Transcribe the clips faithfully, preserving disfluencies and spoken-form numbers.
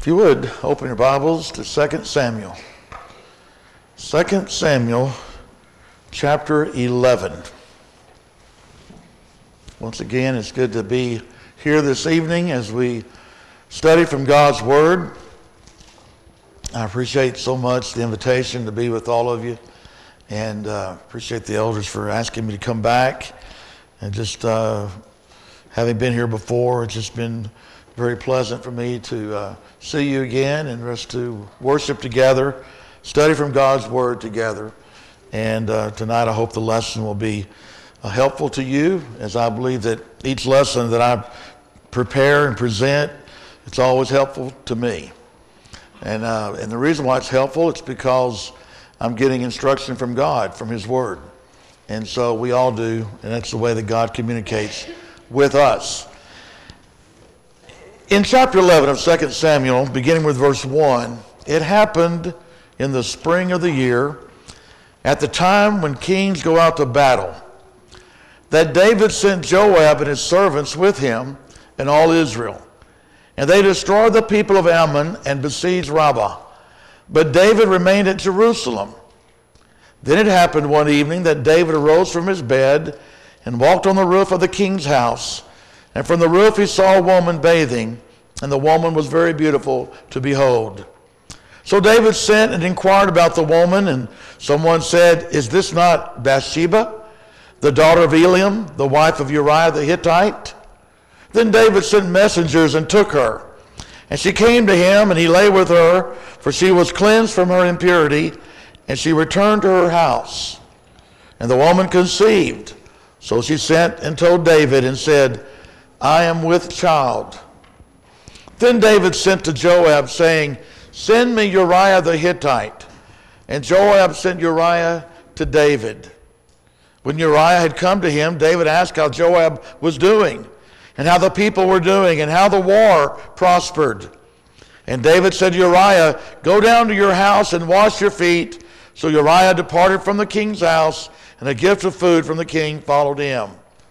If you would, open your Bibles to Second Samuel. Second Samuel, chapter eleven. Once again, it's good to be here this evening as we study from God's Word. I appreciate so much the invitation to be with all of you, and uh, appreciate the elders for asking me to come back. And just uh, having been here before, it's just been very pleasant for me to uh, see you again and for us to worship together, study from God's Word together. And uh, tonight I hope the lesson will be uh, helpful to you, as I believe that each lesson that I prepare and present, it's always helpful to me. And, uh, and the reason why it's helpful, it's because I'm getting instruction from God, from His Word. And so we all do, and that's the way that God communicates with us. In chapter eleven of Second Samuel, beginning with verse one, it happened in the spring of the year, at the time when kings go out to battle, that David sent Joab and his servants with him and all Israel. And they destroyed the people of Ammon and besieged Rabbah. But David remained at Jerusalem. Then it happened one evening that David arose from his bed and walked on the roof of the king's house. And from the roof he saw a woman bathing, and the woman was very beautiful to behold. So David sent and inquired about the woman, and someone said, "Is this not Bathsheba, the daughter of Eliam, the wife of Uriah the Hittite?" Then David sent messengers and took her. And she came to him, and he lay with her, for she was cleansed from her impurity, and she returned to her house. And the woman conceived. So she sent and told David and said, "I am with child." Then David sent to Joab, saying, "Send me Uriah the Hittite." And Joab sent Uriah to David. When Uriah had come to him, David asked how Joab was doing, and how the people were doing, and how the war prospered. And David said to Uriah, "Go down to your house and wash your feet." So Uriah departed from the king's house, and a gift of food from the king followed him.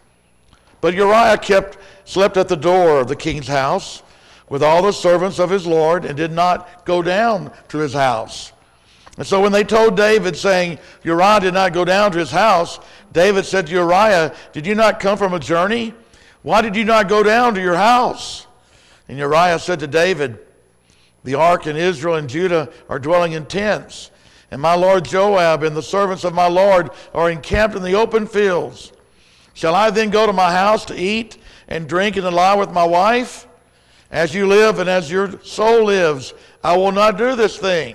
But Uriah kept slept at the door of the king's house with all the servants of his lord, and did not go down to his house. And so when they told David, saying, "Uriah did not go down to his house," David said to Uriah, "Did you not come from a journey? Why did you not go down to your house?" And Uriah said to David, "The ark and Israel and Judah are dwelling in tents, and my lord Joab and the servants of my lord are encamped in the open fields. Shall I then go to my house to eat and drink and to lie with my wife? As you live and as your soul lives, I will not do this thing."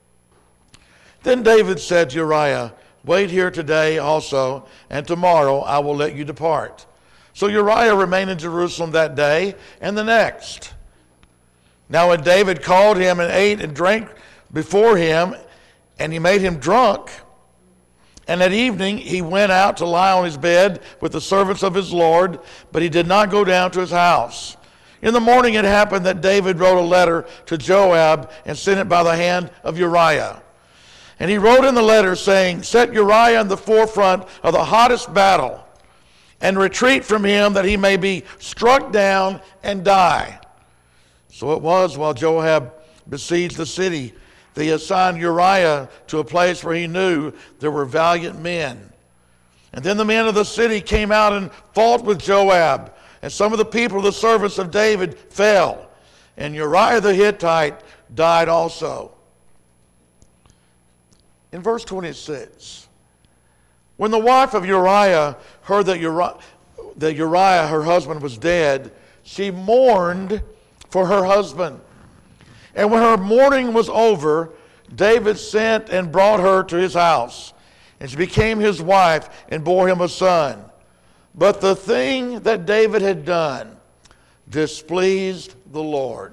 Then David said to Uriah, "Wait here today also, and tomorrow I will let you depart." So Uriah remained in Jerusalem that day and the next. Now when David called him and ate and drank before him, and he made him drunk, and at evening he went out to lie on his bed with the servants of his lord, but he did not go down to his house. In the morning it happened that David wrote a letter to Joab and sent it by the hand of Uriah. And he wrote in the letter saying, "Set Uriah in the forefront of the hottest battle, and retreat from him that he may be struck down and die." So it was, while Joab besieged the city, they assigned Uriah to a place where he knew there were valiant men. And then the men of the city came out and fought with Joab, and some of the people, the servants of David, fell, and Uriah the Hittite died also. In verse twenty-six, when the wife of Uriah heard that Uriah, that Uriah, her husband, was dead, she mourned for her husband. And when her mourning was over, David sent and brought her to his house, and she became his wife and bore him a son. But the thing that David had done displeased the Lord.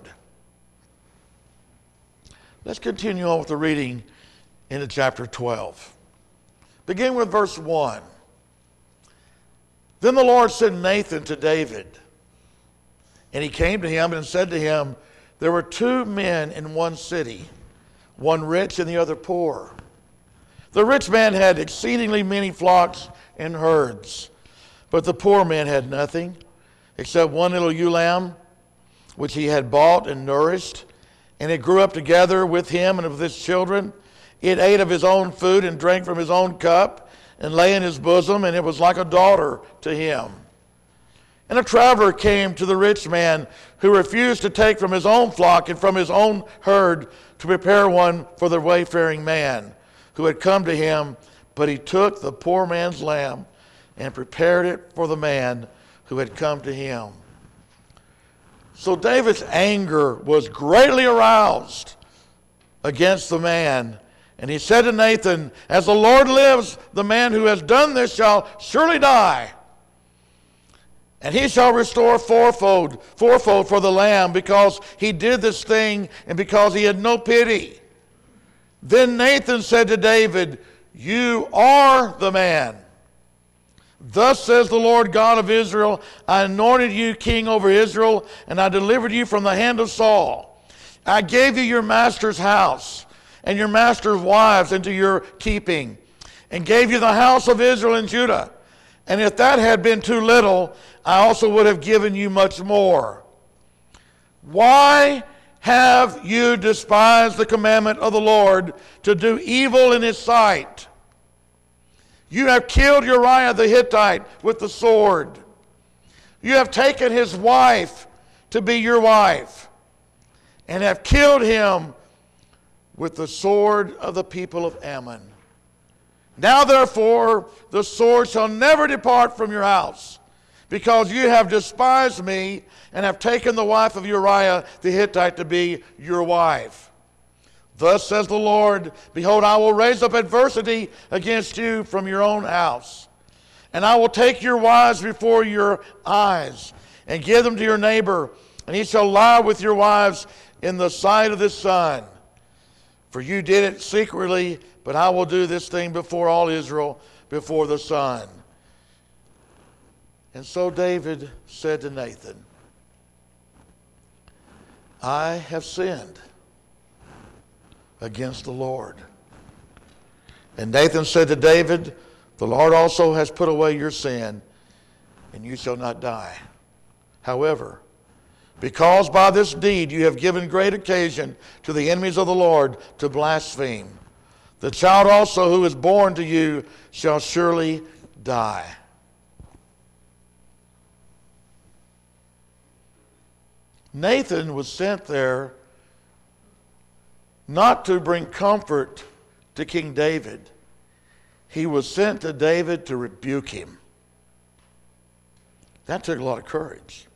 Let's continue on with the reading into chapter twelve. Begin with verse one. Then the Lord sent Nathan to David, and he came to him and said to him, "There were two men in one city, one rich and the other poor. The rich man had exceedingly many flocks and herds, but the poor man had nothing except one little ewe lamb, which he had bought and nourished. And it grew up together with him and with his children. It ate of his own food and drank from his own cup and lay in his bosom, and it was like a daughter to him. And a traveler came to the rich man who refused to take from his own flock and from his own herd to prepare one for the wayfaring man who had come to him. But he took the poor man's lamb and prepared it for the man who had come to him. So David's anger was greatly aroused against the man. And he said to Nathan, "As the Lord lives, the man who has done this shall surely die. And he shall restore fourfold, fourfold for the lamb, because he did this thing and because he had no pity." Then Nathan said to David, "You are the man. Thus says the Lord God of Israel, I anointed you king over Israel, and I delivered you from the hand of Saul. I gave you your master's house and your master's wives into your keeping, and gave you the house of Israel and Judah. And if that had been too little, I also would have given you much more. Why have you despised the commandment of the Lord to do evil in his sight? You have killed Uriah the Hittite with the sword. You have taken his wife to be your wife, and have killed him with the sword of the people of Ammon. Now therefore the sword shall never depart from your house, because you have despised me and have taken the wife of Uriah the Hittite to be your wife. Thus says the Lord, behold, I will raise up adversity against you from your own house, and I will take your wives before your eyes and give them to your neighbor, and he shall lie with your wives in the sight of the sun. For you did it secretly, but I will do this thing before all Israel, before the sun." And so David said to Nathan, "I have sinned against the Lord." And Nathan said to David, "The Lord also has put away your sin, and you shall not die. However, because by this deed you have given great occasion to the enemies of the Lord to blaspheme, the child also who is born to you shall surely die." Nathan was sent there not to bring comfort to King David. He was sent to David to rebuke him. That took a lot of courage.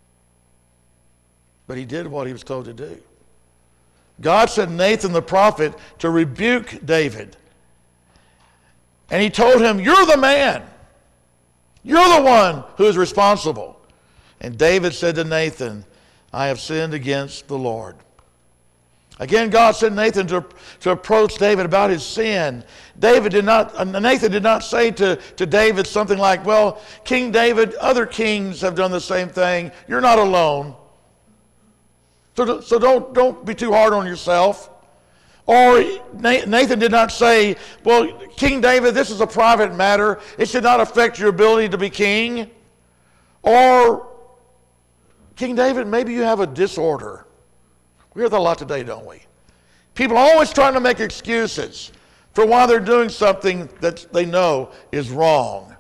But he did what he was told to do. God sent Nathan the prophet to rebuke David. And he told him, "You're the man. You're the one who is responsible." And David said to Nathan, "I have sinned against the Lord." Again, God sent Nathan to, to approach David about his sin. David did not, uh, Nathan did not say to, to David something like, "Well, King David, other kings have done the same thing. You're not alone. So, so don't, don't be too hard on yourself." Or Nathan did not say, "Well, King David, this is a private matter. It should not affect your ability to be king." Or, "King David, maybe you have a disorder." We hear that a lot today, don't we? People are always trying to make excuses for why they're doing something that they know is wrong.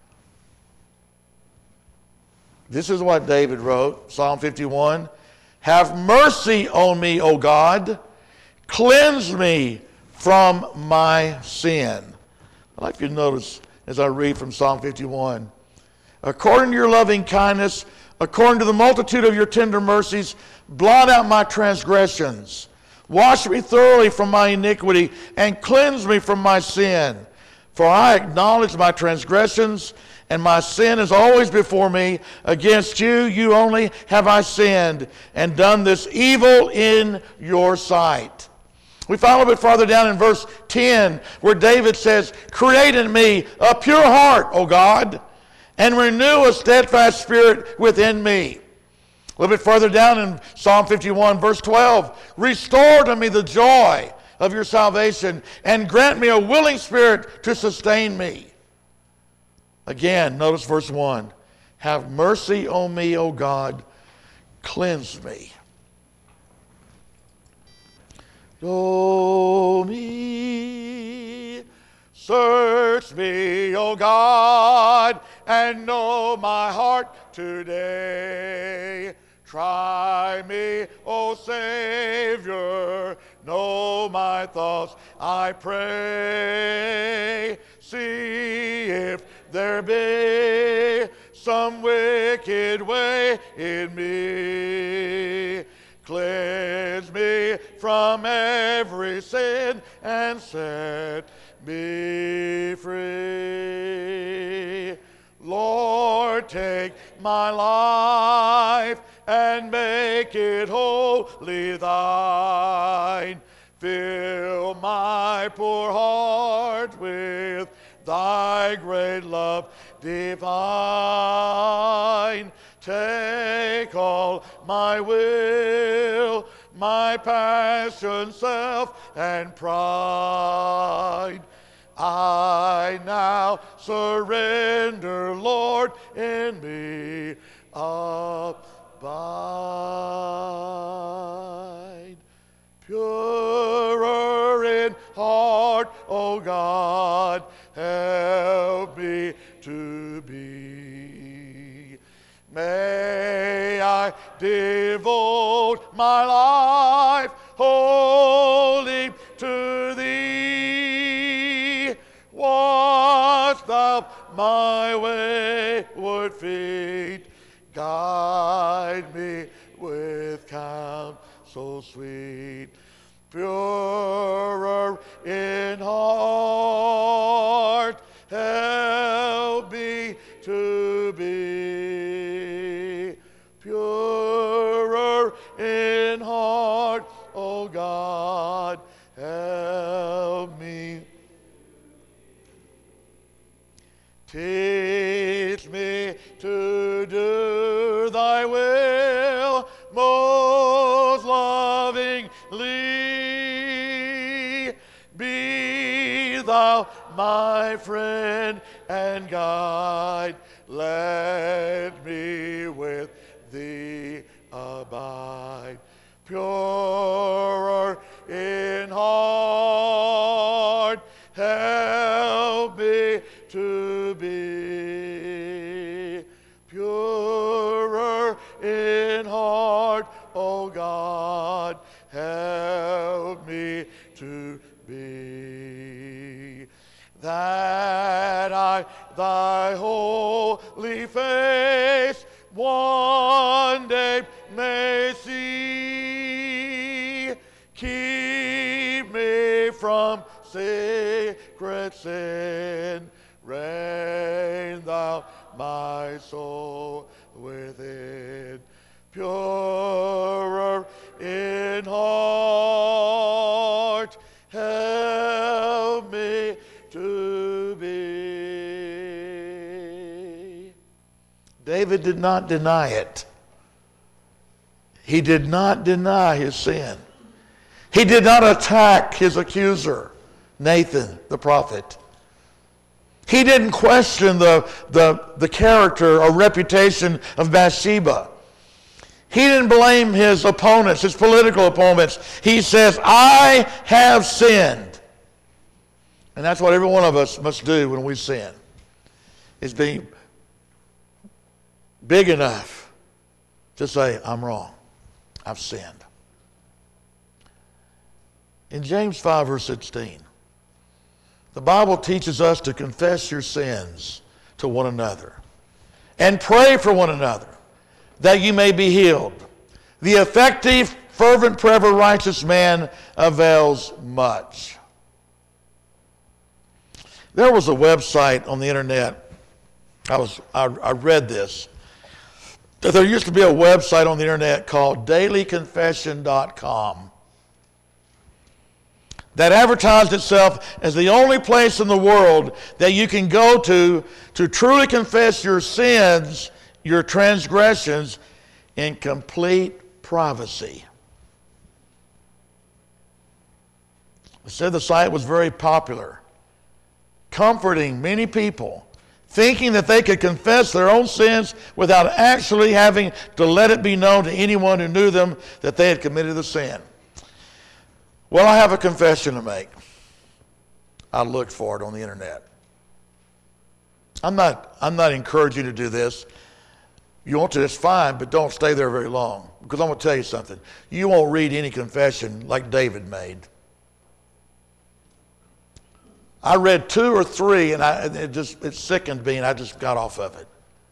This is what David wrote, Psalm fifty-one. "Have mercy on me, O God. Cleanse me from my sin." I'd like you to notice as I read from Psalm fifty-one. "According to your loving kindness, according to the multitude of your tender mercies, blot out my transgressions. Wash me thoroughly from my iniquity and cleanse me from my sin. For I acknowledge my transgressions, and my sin is always before me. Against you, you only have I sinned and done this evil in your sight." We follow a bit farther down in verse ten, where David says, "Create in me a pure heart, O God, and renew a steadfast spirit within me." A little bit further down in Psalm fifty-one, verse twelve, "Restore to me the joy of your salvation, and grant me a willing spirit to sustain me." Again, notice verse one, "Have mercy on me, O God, cleanse me." Know me. Search me, O God, and know my heart today. Try me, O Savior, know my thoughts, I pray. See if there be some wicked way in me. Cleanse me from every sin and set me free. Lord, take my life and make it wholly thine. Fill my poor heart with thy great love divine. Take all my will, my passion, self, and pride. I now surrender, Lord, in me abide. Purer in heart, O God, help me to be. May I devote my life wholly to Thee. Watch Thou my wayward feet, guide me with counsel sweet. Purer in heart, help me to be. Purer in heart, O God, help me. Teach me to do thy will most lovingly. Be thou my friend and guide. Let me with thee abide. Purer in heart, help me to be. Purer in heart, O God, help me to be. That I thy holy face one day may see. Keep me from secret sin. Reign thou my soul within. Purer in heart, help me to be. David did not deny it. He did not deny his sin. He did not attack his accuser, Nathan, the prophet. He didn't question the, the, the character or reputation of Bathsheba. He didn't blame his opponents, his political opponents. He says, I have sinned. And that's what every one of us must do when we sin, is be big enough to say, I'm wrong. I've sinned. In James five, verse sixteen, the Bible teaches us to confess your sins to one another and pray for one another that you may be healed. The effective, fervent prayer of a righteous man avails much. There was a website on the internet. I was I, I read this. That there used to be a website on the internet called daily confession dot com that advertised itself as the only place in the world that you can go to to truly confess your sins, your transgressions, in complete privacy. It said the site was very popular, comforting many people, thinking that they could confess their own sins without actually having to let it be known to anyone who knew them that they had committed the sin. Well, I have a confession to make. I looked for it on the internet. I'm not, I'm not encouraging you to do this. You want to, it's fine, but don't stay there very long. Because I'm going to tell you something. You won't read any confession like David made. I read two or three, and I, it just it sickened me, and I just got off of it.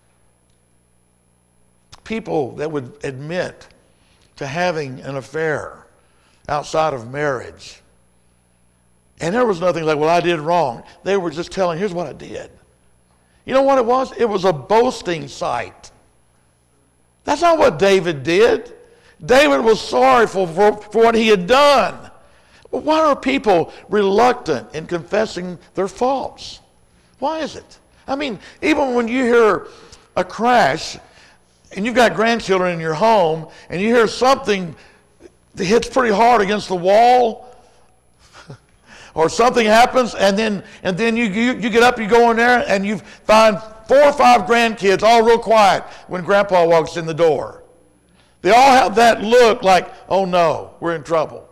People that would admit to having an affair outside of marriage. And there was nothing like, well, I did wrong. They were just telling, here's what I did. You know what it was? It was a boasting site. That's not what David did. David was sorry for, for, for what he had done. But why are people reluctant in confessing their faults? Why is it? I mean, even when you hear a crash and you've got grandchildren in your home and you hear something that hits pretty hard against the wall, or something happens, and then and then you, you you get up, you go in there, and you find four or five grandkids all real quiet when Grandpa walks in the door. They all have that look like, oh no, we're in trouble.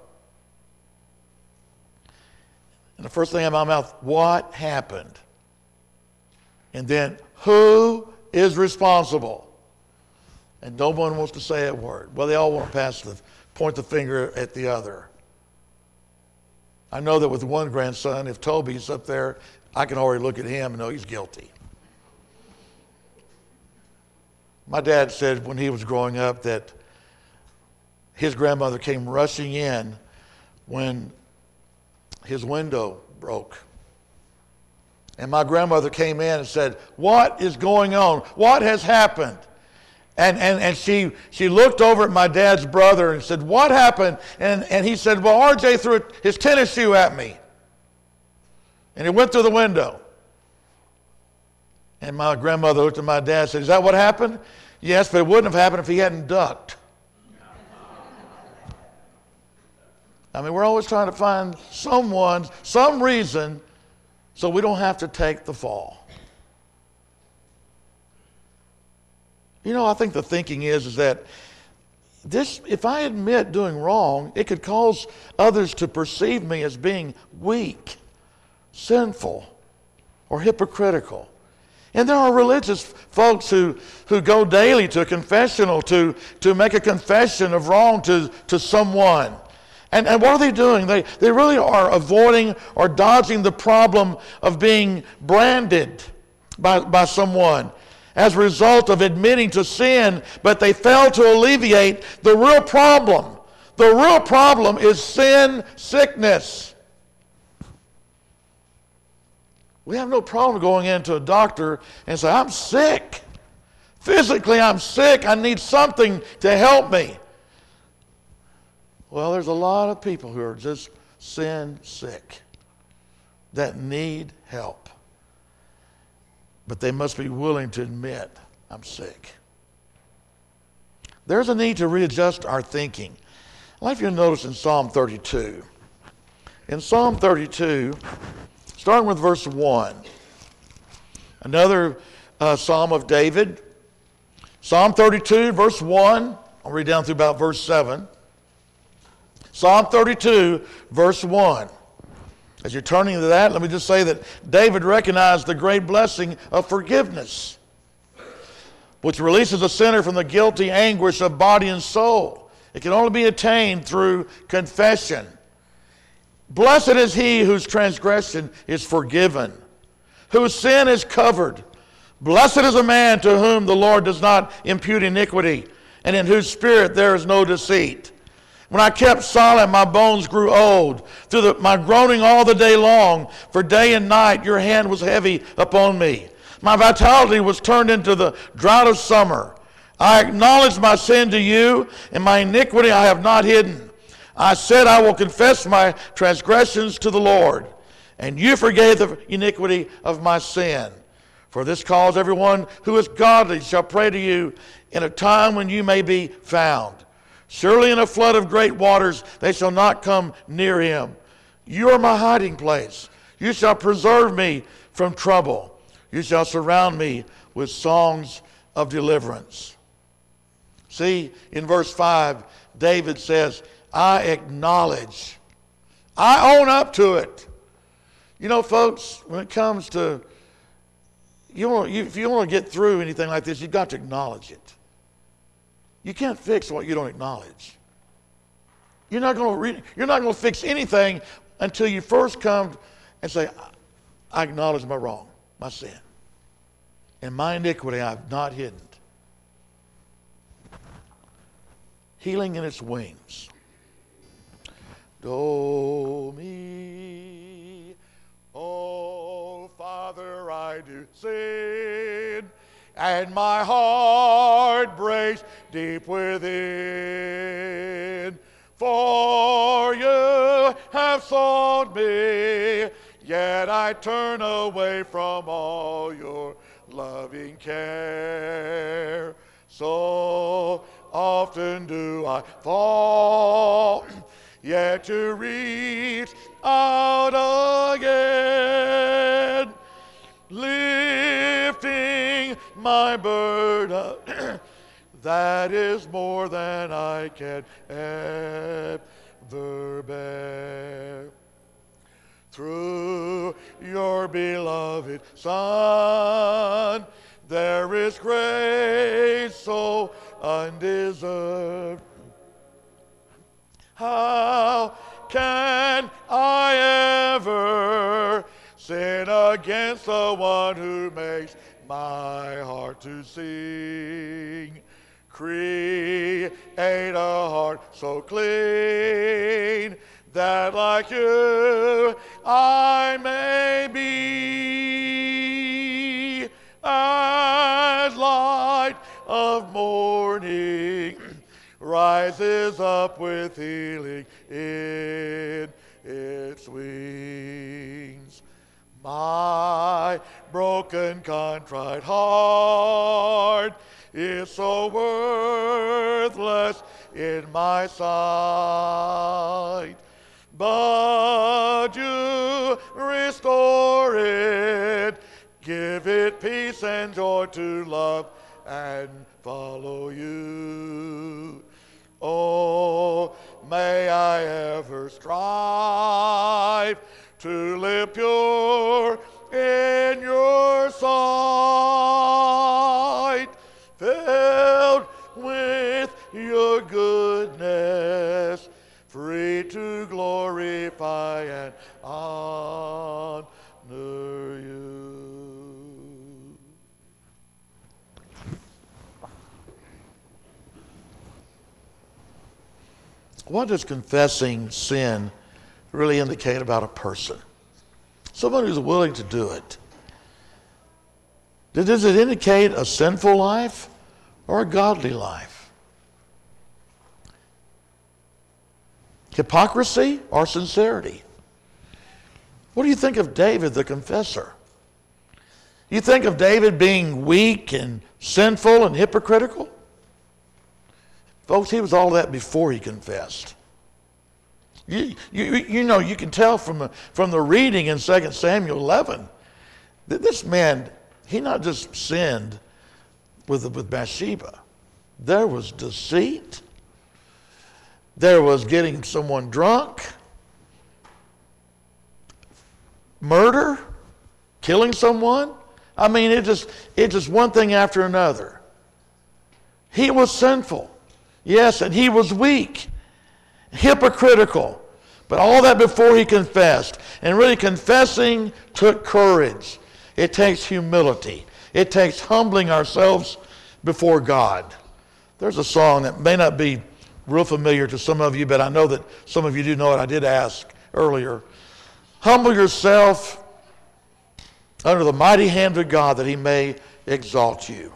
And the first thing in my mouth, what happened? And then, who is responsible? And no one wants to say a word. Well, they all want to pass the point the finger at the other. I know that with one grandson, if Toby's up there, I can already look at him and know he's guilty. My dad said when he was growing up that his grandmother came rushing in when his window broke. And my grandmother came in and said, what is going on? What has happened? And, and, and she, she looked over at my dad's brother and said, what happened? And, and he said, well, R J threw his tennis shoe at me. And it went through the window. And my grandmother looked at my dad and said, is that what happened? Yes, but it wouldn't have happened if he hadn't ducked. I mean, we're always trying to find someone, some reason, so we don't have to take the fall. You know, I think the thinking is, is that this, if I admit doing wrong, it could cause others to perceive me as being weak, sinful, or hypocritical. And there are religious folks who, who go daily to a confessional to, to make a confession of wrong to, to someone. And, and what are they doing? They, they really are avoiding or dodging the problem of being branded by, by someone as a result of admitting to sin, but they fail to alleviate the real problem. The real problem is sin sickness. We have no problem going into a doctor and say, I'm sick. Physically, I'm sick. I need something to help me. Well, there's a lot of people who are just sin sick that need help. But they must be willing to admit, I'm sick. There's a need to readjust our thinking. I'd like you to notice in Psalm thirty-two. In Psalm thirty-two, starting with verse one, another uh, Psalm of David. Psalm thirty-two, verse one. I'll read down through about verse seven. Psalm thirty-two, verse one. As you're turning to that, let me just say that David recognized the great blessing of forgiveness, which releases a sinner from the guilty anguish of body and soul. It can only be attained through confession. Blessed is he whose transgression is forgiven, whose sin is covered. Blessed is a man to whom the Lord does not impute iniquity, and in whose spirit there is no deceit. When I kept silent, my bones grew old, through the, my groaning all the day long. For day and night your hand was heavy upon me. My vitality was turned into the drought of summer. I acknowledged my sin to you, and my iniquity I have not hidden. I said, I will confess my transgressions to the Lord, and you forgave the iniquity of my sin. For this cause everyone who is godly shall pray to you in a time when you may be found. Surely in a flood of great waters they shall not come near him. You are my hiding place. You shall preserve me from trouble. You shall surround me with songs of deliverance. See, in verse five, David says, I acknowledge I own up to it. You know, folks, when it comes to, you want, you, if you want to get through anything like this, you've got to acknowledge it. You can't fix what you don't acknowledge. You're not going to re, you're not going to fix anything until you first come and say, I acknowledge my wrong, my sin. And my iniquity I have not hidden. Healing in its wings. Do me, oh Father, I do sin, and my heart breaks deep within. For you have sought me, yet I turn away from all your loving care. So often do I fall, yet to reach out again, lifting my burden. That is more than I can ever bear. Through your beloved Son, there is grace so undeserved. How can I ever sin against the one who makes my heart to sing? Create a heart so clean that like you I may be, as light of morning rises up with healing in its wings. My broken, contrite heart is so worthless in my sight, but you restore it, give it peace and joy to love and follow you. Oh, may I ever strive to live pure in your sight, filled with your goodness, free to glorify and honor you. What does confessing sin really indicate about a person? Someone who's willing to do it. Does it indicate a sinful life or a godly life? Hypocrisy or sincerity? What do you think of David the confessor? You think of David being weak and sinful and hypocritical? Folks, he was all that before he confessed. You, you, you know, you can tell from the, from the reading in Second Samuel eleven that this man, he not just sinned with, with Bathsheba. There was deceit. There was getting someone drunk. Murder. Killing someone. I mean, it just, it just one thing after another. He was sinful. Yes, and he was weak. Hypocritical. But all that before he confessed. And really confessing took courage. It takes humility. It takes humbling ourselves before God. There's a song that may not be real familiar to some of you, but I know that some of you do know it. I did ask earlier. Humble yourself under the mighty hand of God that he may exalt you.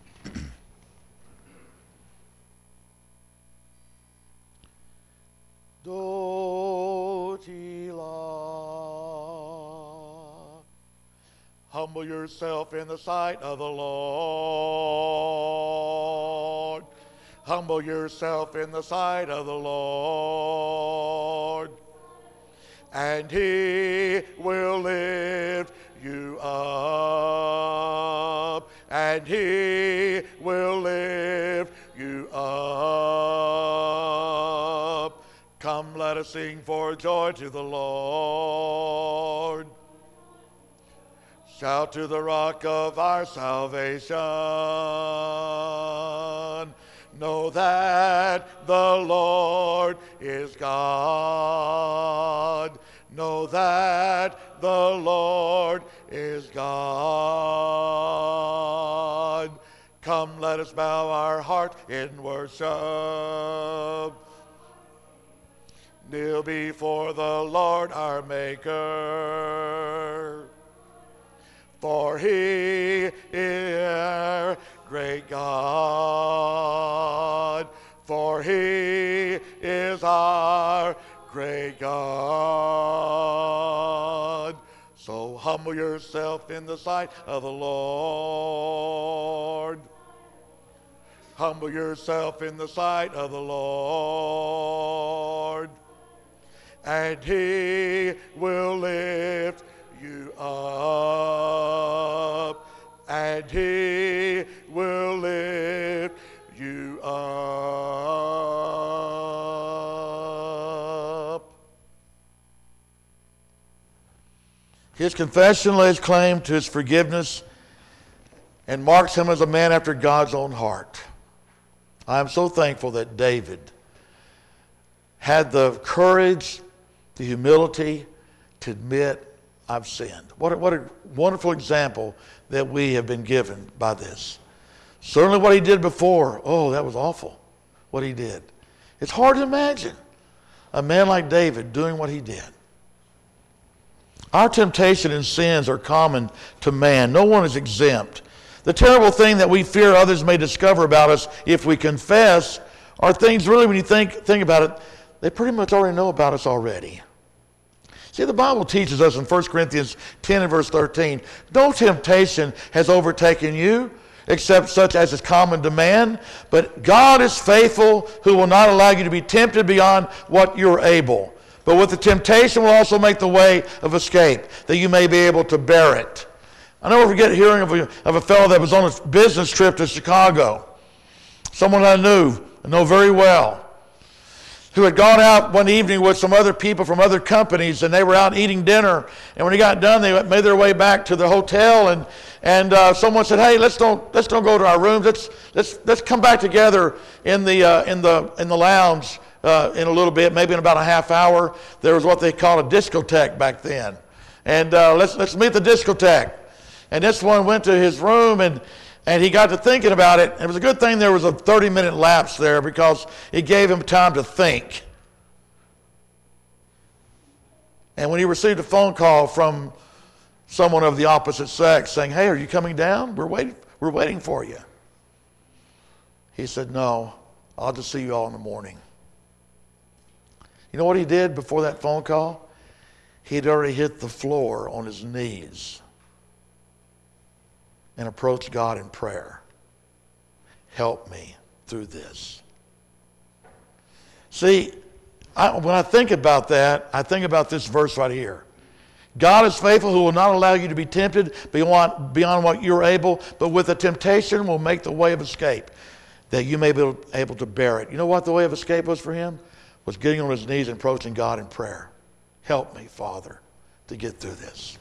Humble yourself in the sight of the Lord. Humble yourself in the sight of the Lord. And he will lift you up. And he will lift you up. Come, let us sing for joy to the Lord. Shout to the rock of our salvation. Know that the Lord is God. Know that the Lord is God. Come, let us bow our heart in worship. Kneel before the Lord our Maker. For he is great God. For he is our great God. So humble yourself in the sight of the Lord. Humble yourself in the sight of the Lord. And he will lift you up. And he will lift you up. His confession lays claim to his forgiveness and marks him as a man after God's own heart. I am so thankful that David had the courage, the humility to admit, I've sinned. What a, what a wonderful example that we have been given by this. Certainly what he did before, oh, that was awful, what he did. It's hard to imagine a man like David doing what he did. Our temptation and sins are common to man. No one is exempt. The terrible thing that we fear others may discover about us if we confess are things really, when you think, think about it, they pretty much already know about us already. See, the Bible teaches us in First Corinthians ten and verse thirteen, no temptation has overtaken you except such as is common to man, but God is faithful, who will not allow you to be tempted beyond what you're able. But with the temptation will also make the way of escape, that you may be able to bear it. I never forget hearing of a, of a fellow that was on a business trip to Chicago, someone I knew, I know very well, who had gone out one evening with some other people from other companies, and they were out eating dinner. And when he got done, they made their way back to the hotel, and and uh, someone said, "Hey, let's don't let's don't go to our rooms. Let's let's let's come back together in the uh, in the in the lounge uh, in a little bit, maybe in about a half hour." There was what they called a discotheque back then, and uh, let's let's meet the discotheque. And this one went to his room, and. And he got to thinking about it. And it was a good thing there was a thirty-minute lapse there, because it gave him time to think. And when he received a phone call from someone of the opposite sex saying, "Hey, are you coming down? We're waiting, we're waiting for you." He said, "No, I'll just see you all in the morning." You know what he did before that phone call? He had already hit the floor on his knees and approach God in prayer. Help me through this. See, I, when I think about that, I think about this verse right here. God is faithful, who will not allow you to be tempted beyond, beyond what you're able, but with the temptation will make the way of escape, that you may be able to bear it. You know what the way of escape was for him? Was getting on his knees and approaching God in prayer. Help me, Father, to get through this.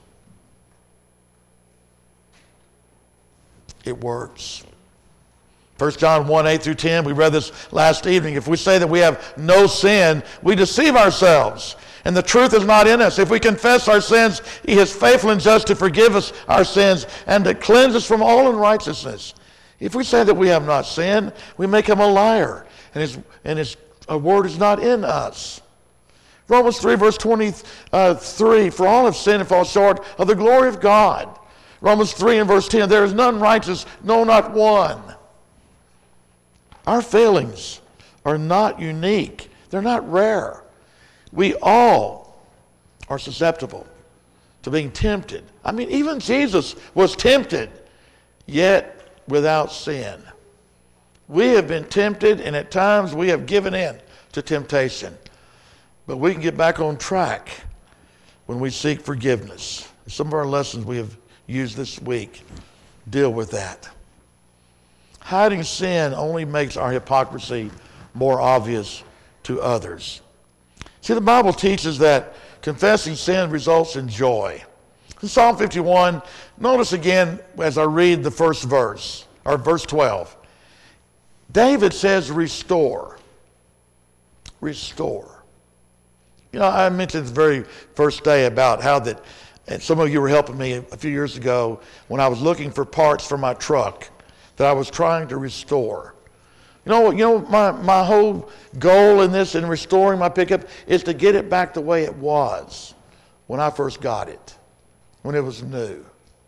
It works. First John one, eight through ten, we read this last evening. If we say that we have no sin, we deceive ourselves, and the truth is not in us. If we confess our sins, he is faithful and just to forgive us our sins and to cleanse us from all unrighteousness. If we say that we have not sinned, we make him a liar, and his, and his uh, word is not in us. Romans three, verse twenty-three, for all have sinned and fall short of the glory of God. Romans three and verse ten, there is none righteous, no, not one. Our failings are not unique. They're not rare. We all are susceptible to being tempted. I mean, even Jesus was tempted, yet without sin. We have been tempted, and at times we have given in to temptation. But we can get back on track when we seek forgiveness. Some of our lessons we have used this week deal with that. Hiding sin only makes our hypocrisy more obvious to others. See, the Bible teaches that confessing sin results in joy. In Psalm fifty-one, notice again as I read the first verse, or verse twelve. David says, restore. Restore. You know, I mentioned the very first day about how that, and some of you were helping me a few years ago when I was looking for parts for my truck that I was trying to restore. You know, you know, my, my whole goal in this, in restoring my pickup, is to get it back the way it was when I first got it, when it was new.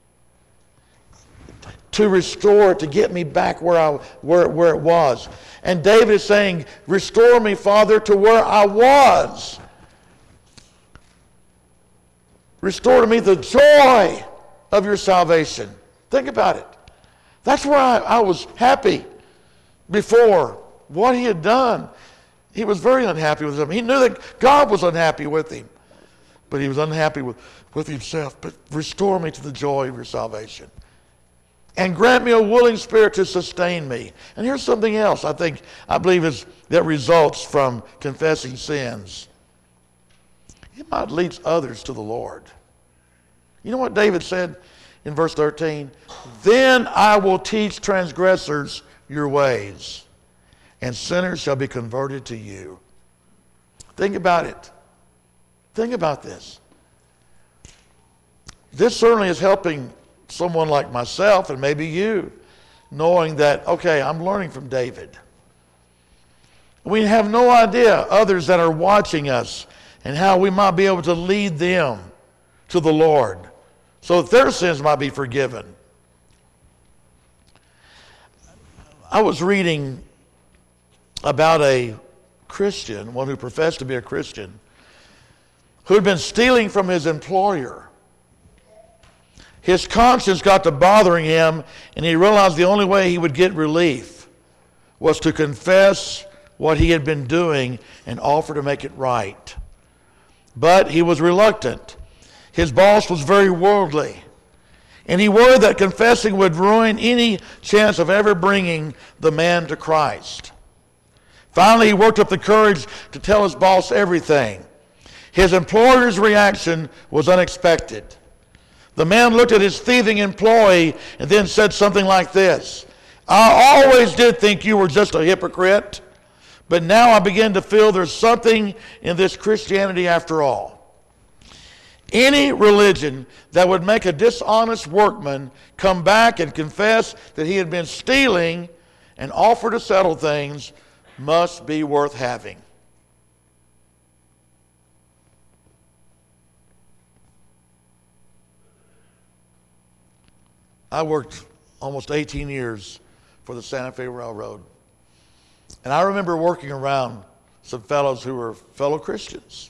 To restore it, to get me back where I where where it was. And David is saying, restore me, Father, to where I was. Restore to me the joy of your salvation. Think about it. That's where I, I was happy before. What he had done. He was very unhappy with him. He knew that God was unhappy with him. But he was unhappy with, with himself. But restore me to the joy of your salvation. And grant me a willing spirit to sustain me. And here's something else I think, I believe is that results from confessing sins. It might lead others to the Lord. You know what David said in verse thirteen? Then I will teach transgressors your ways, and sinners shall be converted to you. Think about it. Think about this. This certainly is helping someone like myself and maybe you, knowing that, okay, I'm learning from David. We have no idea others that are watching us and how we might be able to lead them to the Lord so that their sins might be forgiven. I was reading about a Christian, one who professed to be a Christian, who had been stealing from his employer. His conscience got to bothering him, and he realized the only way he would get relief was to confess what he had been doing and offer to make it right. But he was reluctant. His boss was very worldly, and he worried that confessing would ruin any chance of ever bringing the man to Christ. Finally, he worked up the courage to tell his boss everything. His employer's reaction was unexpected. The man looked at his thieving employee and then said something like this: I always did think you were just a hypocrite, but now I begin to feel there's something in this Christianity after all. Any religion that would make a dishonest workman come back and confess that he had been stealing and offer to settle things must be worth having. I worked almost eighteen years for the Santa Fe Railroad. And I remember working around some fellows who were fellow Christians.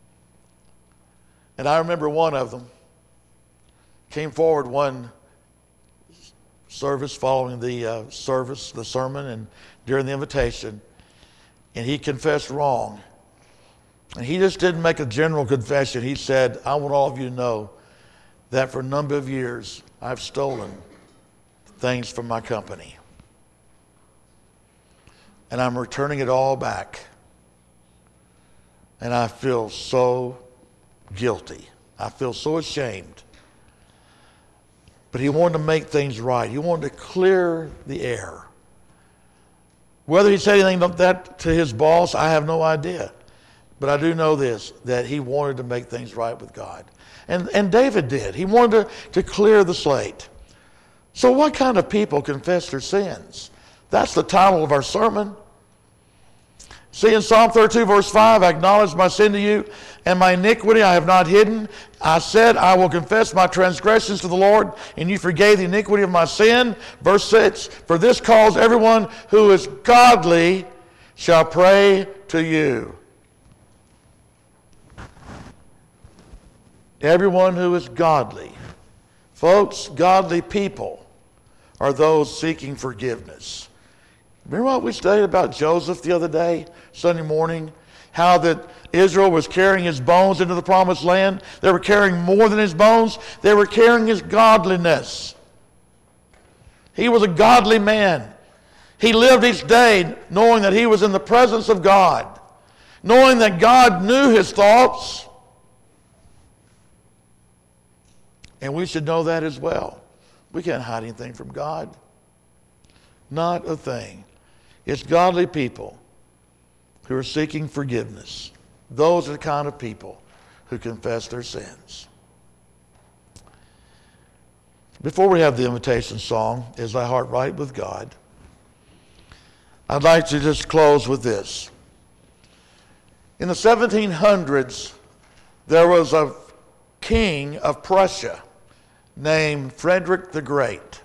And I remember one of them came forward one service following the uh, service, the sermon, and during the invitation, and he confessed wrong. And he just didn't make a general confession. He said, I want all of you to know that for a number of years, I've stolen things from my company. And I'm returning it all back. And I feel so guilty. I feel so ashamed. But he wanted to make things right. He wanted to clear the air. Whether he said anything like that to his boss, I have no idea. But I do know this, that he wanted to make things right with God. And, and David did. He wanted to, to clear the slate. So what kind of people confess their sins? That's the title of our sermon. See, in Psalm thirty-two, verse five, I acknowledge my sin to you, and my iniquity I have not hidden. I said, I will confess my transgressions to the Lord, and you forgave the iniquity of my sin. Verse six, for this cause everyone who is godly shall pray to you. Everyone who is godly. Folks, godly people are those seeking forgiveness. Remember what we studied about Joseph the other day, Sunday morning? How that Israel was carrying his bones into the promised land. They were carrying more than his bones. They were carrying his godliness. He was a godly man. He lived each day knowing that he was in the presence of God. knowing that God knew his thoughts. And we should know that as well. We can't hide anything from God. Not a thing. It's godly people who are seeking forgiveness. Those are the kind of people who confess their sins. Before we have the invitation song, Is Thy Heart Right with God, I'd like to just close with this. In the seventeen hundreds, there was a king of Prussia named Frederick the Great.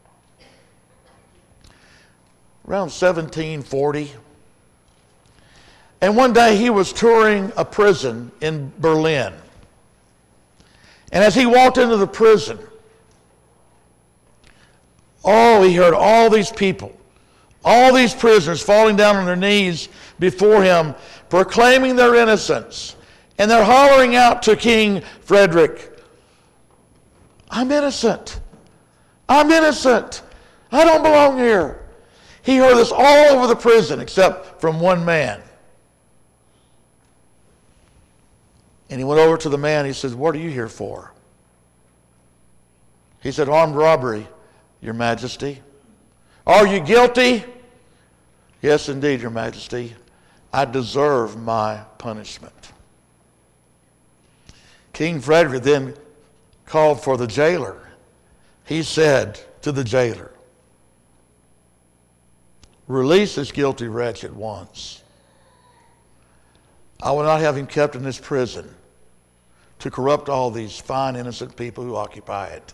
Around seventeen forty. And one day he was touring a prison in Berlin. And as he walked into the prison, oh, he heard all these people, all these prisoners falling down on their knees before him, proclaiming their innocence. And they're hollering out to King Frederick, I'm innocent. I'm innocent. I don't belong here. He heard this all over the prison except from one man. And he went over to the man. He says, what are you here for? He said, armed robbery, Your Majesty. Are you guilty? Yes, indeed, Your Majesty. I deserve my punishment. King Frederick then called for the jailer. He said to the jailer, release this guilty wretch at once. I will not have him kept in this prison to corrupt all these fine, innocent people who occupy it.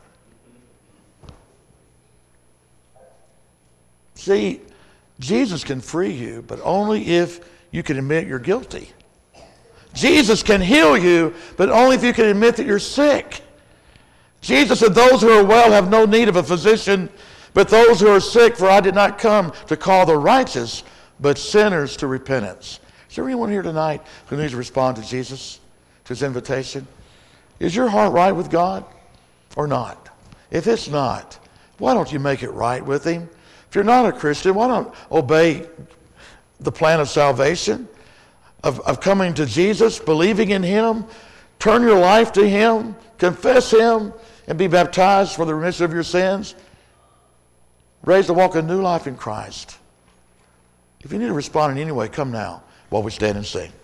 See, Jesus can free you, but only if you can admit you're guilty. Jesus can heal you, but only if you can admit that you're sick. Jesus said, those who are well have no need of a physician, but those who are sick, for I did not come to call the righteous, but sinners to repentance. Is there anyone here tonight who needs to respond to Jesus, to his invitation? Is your heart right with God or not? If it's not, why don't you make it right with him? If you're not a Christian, why not obey the plan of salvation, of, of coming to Jesus, believing in him, turn your life to him, confess him, and be baptized for the remission of your sins, raised to walk a new life in Christ. If you need to respond in any way, come now while we stand and sing.